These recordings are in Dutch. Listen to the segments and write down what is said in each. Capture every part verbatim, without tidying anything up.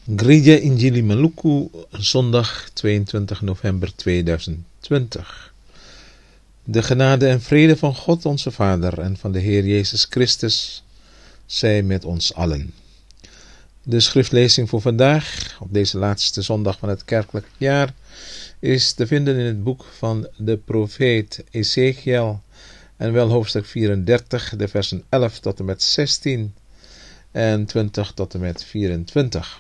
Gereja Injili Maluku, zondag tweeëntwintig november tweeduizend twintig. De genade en vrede van God onze Vader en van de Heer Jezus Christus zij met ons allen. De schriftlezing voor vandaag, op deze laatste zondag van het kerkelijk jaar, is te vinden in het boek van de profeet Ezekiel, en wel hoofdstuk vierendertig, de versen elf tot en met zestien en twintig tot en met vierentwintig.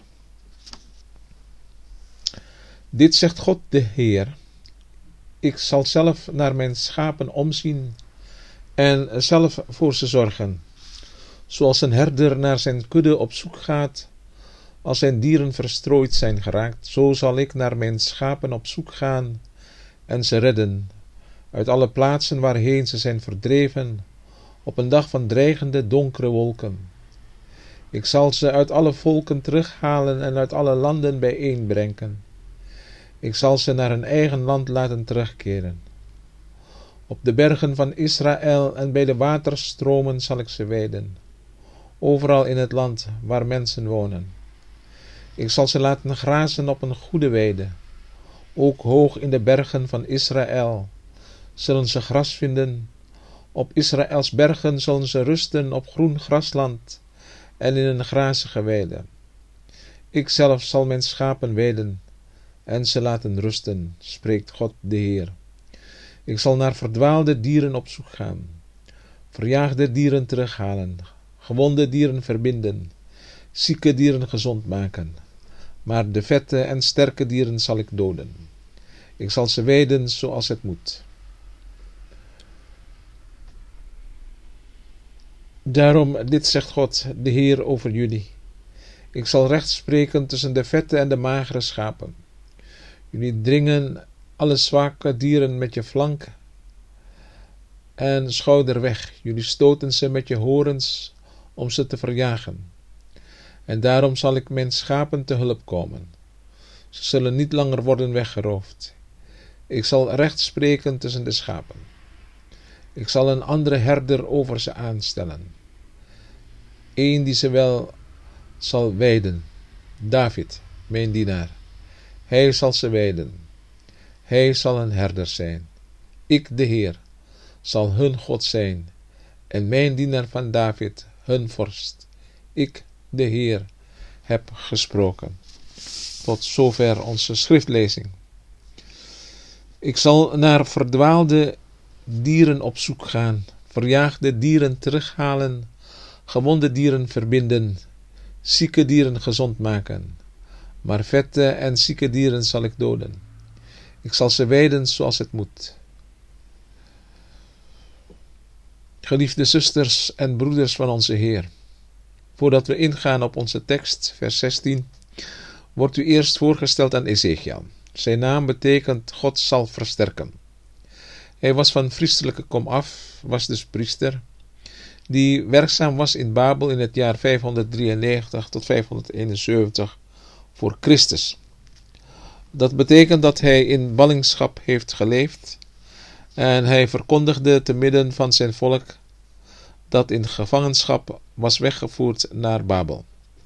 Dit zegt God de Heer: ik zal zelf naar mijn schapen omzien en zelf voor ze zorgen. Zoals een herder naar zijn kudde op zoek gaat, als zijn dieren verstrooid zijn geraakt, zo zal ik naar mijn schapen op zoek gaan en ze redden, uit alle plaatsen waarheen ze zijn verdreven, op een dag van dreigende donkere wolken. Ik zal ze uit alle volken terughalen en uit alle landen bijeenbrengen. Ik zal ze naar hun eigen land laten terugkeren. Op de bergen van Israël en bij de waterstromen zal ik ze weiden, overal in het land waar mensen wonen. Ik zal ze laten grazen op een goede weide. Ook hoog in de bergen van Israël zullen ze gras vinden. Op Israëls bergen zullen ze rusten op groen grasland en in een grazige weide. Ik zelf zal mijn schapen weiden en ze laten rusten, spreekt God de Heer. Ik zal naar verdwaalde dieren op zoek gaan, verjaagde dieren terughalen, gewonde dieren verbinden, zieke dieren gezond maken, maar de vette en sterke dieren zal ik doden. Ik zal ze weiden zoals het moet. Daarom, dit zegt God de Heer over jullie: ik zal recht spreken tussen de vette en de magere schapen. Jullie dringen alle zwakke dieren met je flank en schouder weg. Jullie stoten ze met je horens om ze te verjagen. En daarom zal ik mijn schapen te hulp komen. Ze zullen niet langer worden weggeroofd. Ik zal recht spreken tussen de schapen. Ik zal een andere herder over ze aanstellen, een die ze wel zal weiden, David, mijn dienaar. Hij zal ze weiden. Hij zal een herder zijn. Ik, de Heer, zal hun God zijn en mijn dienaar van David, hun vorst. Ik, de Heer, heb gesproken. Tot zover onze schriftlezing. Ik zal naar verdwaalde dieren op zoek gaan, verjaagde dieren terughalen, gewonde dieren verbinden, zieke dieren gezond maken, maar vette en zieke dieren zal ik doden. Ik zal ze weiden zoals het moet. Geliefde zusters en broeders van onze Heer, voordat we ingaan op onze tekst, vers zestien, wordt u eerst voorgesteld aan Ezekiel. Zijn naam betekent God zal versterken. Hij was van priestelijke komaf, was dus priester, die werkzaam was in Babel in het jaar vijfhonderddrieënnegentig tot vijfhonderdeenenzeventig voor Christus. Dat betekent dat hij in ballingschap heeft geleefd en hij verkondigde te midden van zijn volk dat in gevangenschap was weggevoerd naar Babel.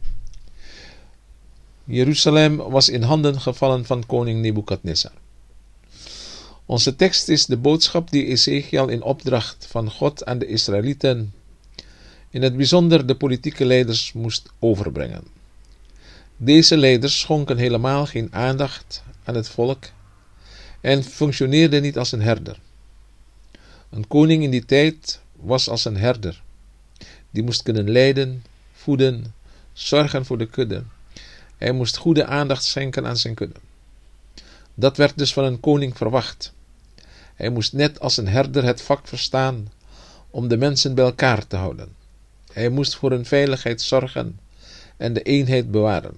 Jeruzalem was in handen gevallen van koning Nebukadnezar. Onze tekst is de boodschap die Ezekiel in opdracht van God aan de Israëlieten, in het bijzonder de politieke leiders, moest overbrengen. Deze leiders schonken helemaal geen aandacht aan het volk en functioneerden niet als een herder. Een koning in die tijd was als een herder. Die moest kunnen leiden, voeden, zorgen voor de kudde. Hij moest goede aandacht schenken aan zijn kudde. Dat werd dus van een koning verwacht. Hij moest net als een herder het vak verstaan om de mensen bij elkaar te houden. Hij moest voor hun veiligheid zorgen en de eenheid bewaren.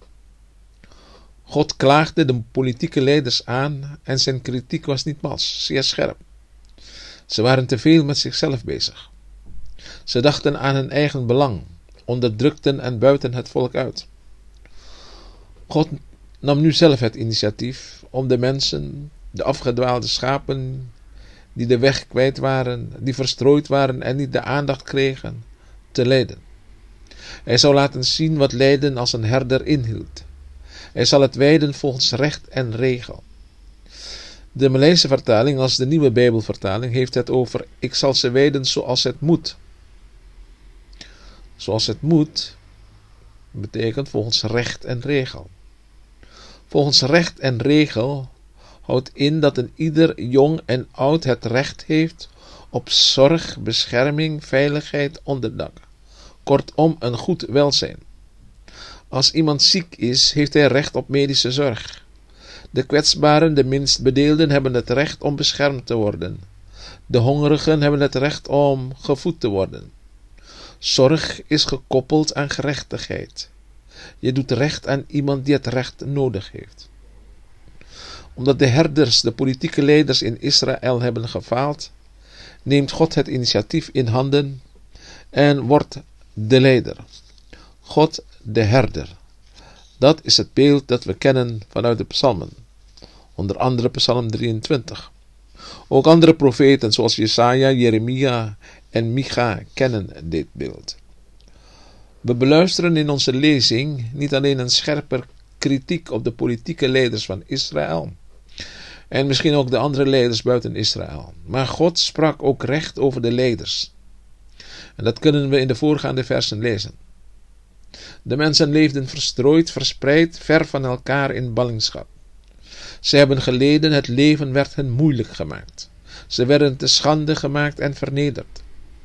God klaagde de politieke leiders aan en zijn kritiek was niet mals, zeer scherp. Ze waren te veel met zichzelf bezig. Ze dachten aan hun eigen belang, onderdrukten en buiten het volk uit. God nam nu zelf het initiatief om de mensen, de afgedwaalde schapen, die de weg kwijt waren, die verstrooid waren en niet de aandacht kregen, te leiden. Hij zou laten zien wat lijden als een herder inhield. Hij zal het wijden volgens recht en regel. De Maleise vertaling, als de nieuwe Bijbelvertaling, heeft het over: ik zal ze wijden zoals het moet. Zoals het moet betekent volgens recht en regel. Volgens recht en regel houdt in dat een ieder jong en oud het recht heeft op zorg, bescherming, veiligheid, onderdak. Kortom, een goed welzijn. Als iemand ziek is, heeft hij recht op medische zorg. De kwetsbaren, de minst bedeelden, hebben het recht om beschermd te worden. De hongerigen hebben het recht om gevoed te worden. Zorg is gekoppeld aan gerechtigheid. Je doet recht aan iemand die het recht nodig heeft. Omdat de herders, de politieke leiders in Israël hebben gefaald, neemt God het initiatief in handen en wordt de leider. God de herder. Dat is het beeld dat we kennen vanuit de psalmen. Onder andere psalm drieëntwintig. Ook andere profeten zoals Jesaja, Jeremia en Micha kennen dit beeld. We beluisteren in onze lezing niet alleen een scherpe kritiek op de politieke leiders van Israël en misschien ook de andere leiders buiten Israël, maar God sprak ook recht over de leiders. En dat kunnen we in de voorgaande versen lezen. De mensen leefden verstrooid, verspreid, ver van elkaar in ballingschap. Ze hebben geleden, het leven werd hen moeilijk gemaakt. Ze werden te schande gemaakt en vernederd.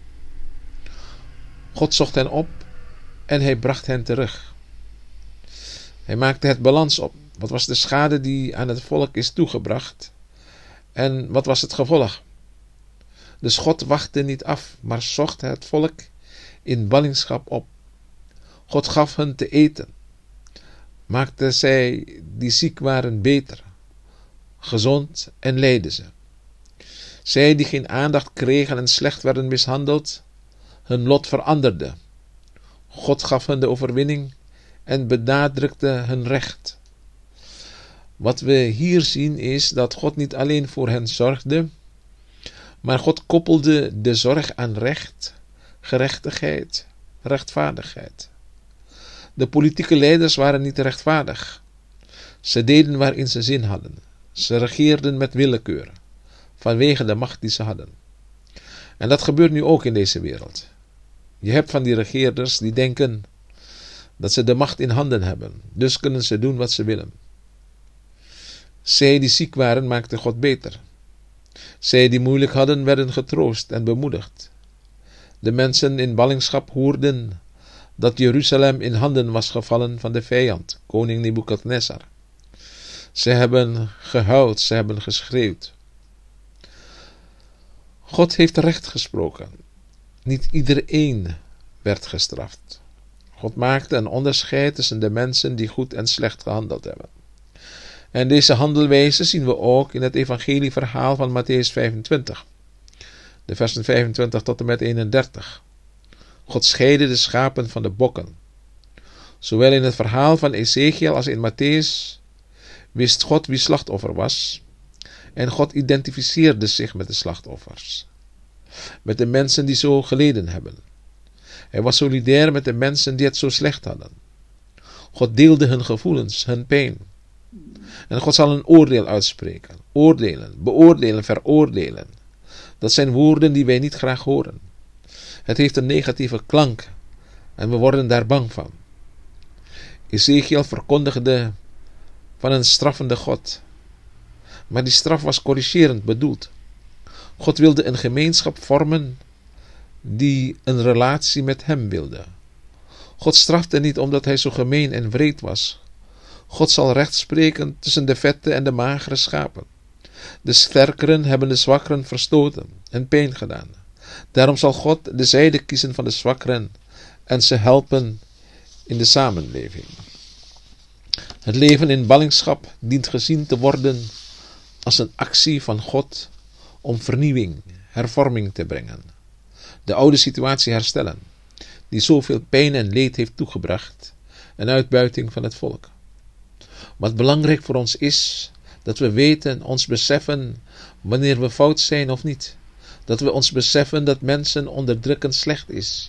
God zocht hen op en hij bracht hen terug. Hij maakte het balans op. Wat was de schade die aan het volk is toegebracht? En wat was het gevolg? Dus God wachtte niet af, maar zocht het volk in ballingschap op. God gaf hen te eten. Maakte zij die ziek waren beter, gezond en leidden ze. Zij die geen aandacht kregen en slecht werden mishandeld, hun lot veranderde. God gaf hen de overwinning en benadrukte hun recht. Wat we hier zien is dat God niet alleen voor hen zorgde, maar God koppelde de zorg aan recht, gerechtigheid, rechtvaardigheid. De politieke leiders waren niet rechtvaardig. Ze deden waarin ze zin hadden. Ze regeerden met willekeur, vanwege de macht die ze hadden. En dat gebeurt nu ook in deze wereld. Je hebt van die regeerders die denken dat ze de macht in handen hebben, dus kunnen ze doen wat ze willen. Zij die ziek waren, maakten God beter. Zij die moeilijk hadden, werden getroost en bemoedigd. De mensen in ballingschap hoorden dat Jeruzalem in handen was gevallen van de vijand, koning Nebukadnezar. Ze hebben gehuild, ze hebben geschreeuwd. God heeft recht gesproken. Niet iedereen werd gestraft. God maakte een onderscheid tussen de mensen die goed en slecht gehandeld hebben. En deze handelwijze zien we ook in het evangelieverhaal van Mattheüs vijfentwintig. De versen vijfentwintig tot en met eenendertig. God scheidde de schapen van de bokken. Zowel in het verhaal van Ezekiel als in Mattheüs wist God wie slachtoffer was. En God identificeerde zich met de slachtoffers. Met de mensen die zo geleden hebben. Hij was solidair met de mensen die het zo slecht hadden. God deelde hun gevoelens, hun pijn. En God zal een oordeel uitspreken. Oordelen, beoordelen, veroordelen. Dat zijn woorden die wij niet graag horen. Het heeft een negatieve klank. En we worden daar bang van. Ezekiel verkondigde van een straffende God. Maar die straf was corrigerend bedoeld. God wilde een gemeenschap vormen die een relatie met hem wilde. God strafte niet omdat hij zo gemeen en wreed was. God zal recht spreken tussen de vette en de magere schapen. De sterkeren hebben de zwakkeren verstoten en pijn gedaan. Daarom zal God de zijde kiezen van de zwakkeren en ze helpen in de samenleving. Het leven in ballingschap dient gezien te worden als een actie van God om vernieuwing, hervorming te brengen. De oude situatie herstellen, die zoveel pijn en leed heeft toegebracht, en uitbuiting van het volk. Wat belangrijk voor ons is, dat we weten, ons beseffen wanneer we fout zijn of niet. Dat we ons beseffen dat mensen onderdrukken slecht is.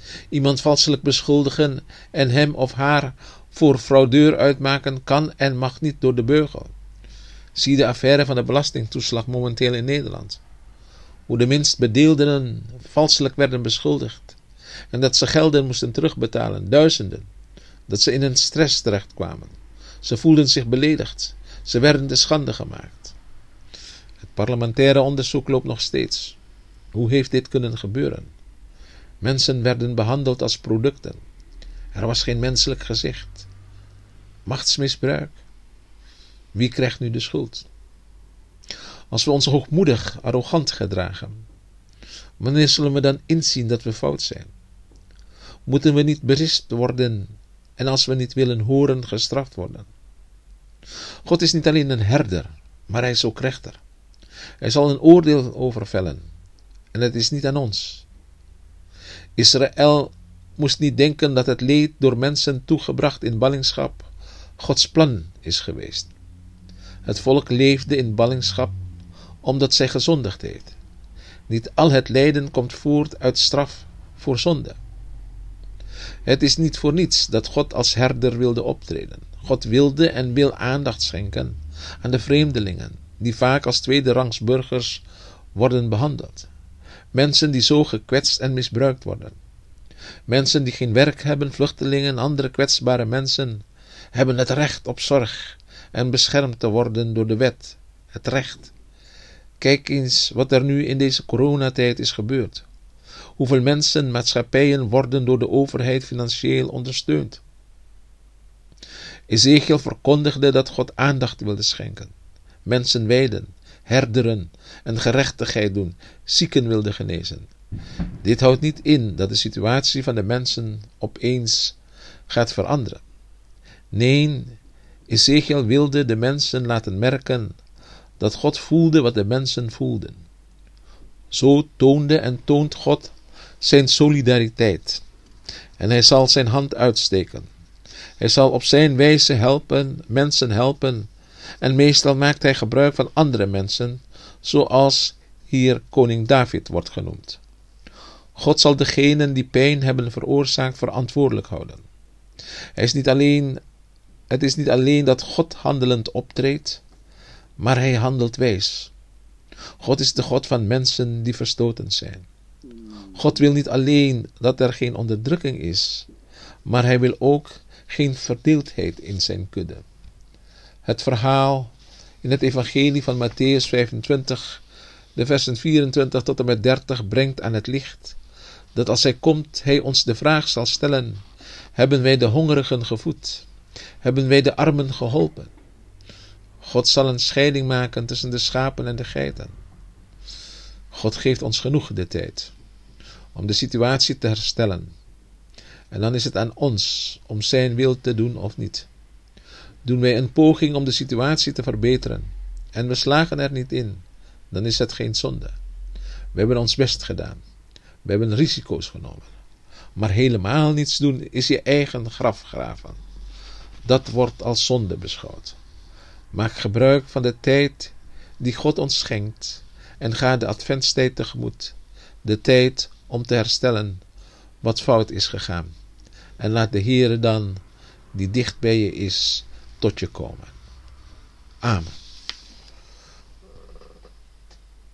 Iemand valselijk beschuldigen en hem of haar voor fraudeur uitmaken kan en mag niet door de beugel. Zie de affaire van de belastingtoeslag momenteel in Nederland. Hoe de minst bedeelden valselijk werden beschuldigd en dat ze gelden moesten terugbetalen, duizenden. Dat ze in een stress terechtkwamen. Ze voelden zich beledigd. Ze werden te schande gemaakt. Het parlementaire onderzoek loopt nog steeds. Hoe heeft dit kunnen gebeuren? Mensen werden behandeld als producten. Er was geen menselijk gezicht. Machtsmisbruik. Wie krijgt nu de schuld? Als we ons hoogmoedig, arrogant gedragen, wanneer zullen we dan inzien dat we fout zijn? Moeten we niet berispt worden en als we niet willen horen, gestraft worden? God is niet alleen een herder, maar hij is ook rechter. Hij zal een oordeel overvellen en het is niet aan ons. Israël moest niet denken dat het leed door mensen toegebracht in ballingschap Gods plan is geweest. Het volk leefde in ballingschap omdat zij gezondigd heeft. Niet al het lijden komt voort uit straf voor zonde. Het is niet voor niets dat God als herder wilde optreden. God wilde en wil aandacht schenken aan de vreemdelingen, die vaak als tweederangs burgers worden behandeld. Mensen die zo gekwetst en misbruikt worden. Mensen die geen werk hebben, vluchtelingen en andere kwetsbare mensen, hebben het recht op zorg en beschermd te worden door de wet. Het recht. Kijk eens wat er nu in deze coronatijd is gebeurd. Hoeveel mensen, maatschappijen worden door de overheid financieel ondersteund. Ezekiel verkondigde dat God aandacht wilde schenken, mensen wijden, herderen en gerechtigheid doen, zieken wilde genezen. Dit houdt niet in dat de situatie van de mensen opeens gaat veranderen. Nee, Ezekiel wilde de mensen laten merken dat God voelde wat de mensen voelden. Zo toonde en toont God zijn solidariteit. En hij zal zijn hand uitsteken. Hij zal op zijn wijze helpen, mensen helpen. En meestal maakt hij gebruik van andere mensen, zoals hier koning David wordt genoemd. God zal degenen die pijn hebben veroorzaakt verantwoordelijk houden. Hij is niet alleen, het is niet alleen dat God handelend optreedt, maar hij handelt wijs. God is de God van mensen die verstoten zijn. God wil niet alleen dat er geen onderdrukking is, maar hij wil ook geen verdeeldheid in zijn kudde. Het verhaal in het evangelie van Mattheüs vijfentwintig, de versen vierentwintig tot en met dertig, brengt aan het licht dat als hij komt, hij ons de vraag zal stellen: hebben wij de hongerigen gevoed? Hebben wij de armen geholpen? God zal een scheiding maken tussen de schapen en de geiten. God geeft ons genoeg de tijd om de situatie te herstellen. En dan is het aan ons om zijn wil te doen of niet. Doen wij een poging om de situatie te verbeteren en we slagen er niet in, dan is het geen zonde. We hebben ons best gedaan. We hebben risico's genomen. Maar helemaal niets doen is je eigen graf graven. Dat wordt als zonde beschouwd. Maak gebruik van de tijd die God ons schenkt en ga de adventstijd tegemoet. De tijd om te herstellen wat fout is gegaan. En laat de Heere dan, die dicht bij je is, tot je komen. Amen.